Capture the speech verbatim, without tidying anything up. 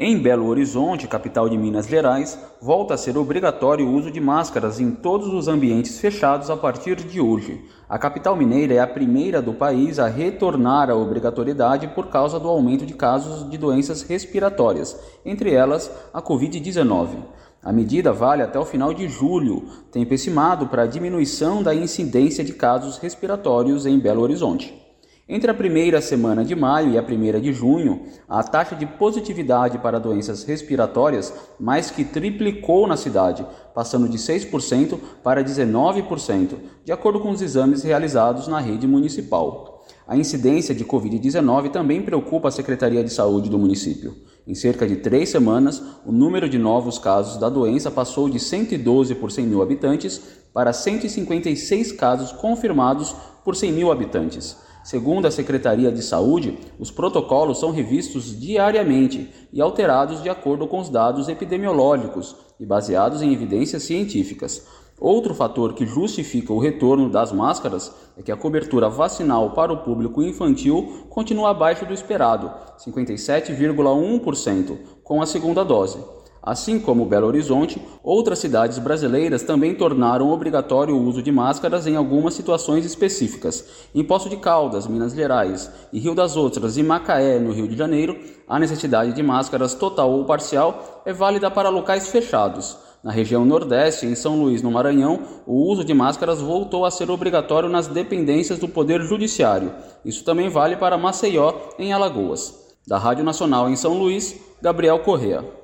Em Belo Horizonte, capital de Minas Gerais, volta a ser obrigatório o uso de máscaras em todos os ambientes fechados a partir de hoje. A capital mineira é a primeira do país a retornar à obrigatoriedade por causa do aumento de casos de doenças respiratórias, entre elas a covid dezenove. A medida vale até o final de julho, tempo estimado para a diminuição da incidência de casos respiratórios em Belo Horizonte. Entre a primeira semana de maio e a primeira de junho, a taxa de positividade para doenças respiratórias mais que triplicou na cidade, passando de seis por cento para dezenove por cento, de acordo com os exames realizados na rede municipal. A incidência de covid dezenove também preocupa a Secretaria de Saúde do município. Em cerca de três semanas, o número de novos casos da doença passou de cento e doze por cem mil habitantes para cento e cinquenta e seis casos confirmados por cem mil habitantes. Segundo a Secretaria de Saúde, os protocolos são revistos diariamente e alterados de acordo com os dados epidemiológicos e baseados em evidências científicas. Outro fator que justifica o retorno das máscaras é que a cobertura vacinal para o público infantil continua abaixo do esperado, cinquenta e sete vírgula um por cento, com a segunda dose. Assim como Belo Horizonte, outras cidades brasileiras também tornaram obrigatório o uso de máscaras em algumas situações específicas. Em Poços de Caldas, Minas Gerais, e Rio das Ostras e Macaé, no Rio de Janeiro, a necessidade de máscaras total ou parcial é válida para locais fechados. Na região Nordeste, em São Luís, no Maranhão, o uso de máscaras voltou a ser obrigatório nas dependências do Poder Judiciário. Isso também vale para Maceió, em Alagoas. Da Rádio Nacional em São Luís, Gabriel Correa.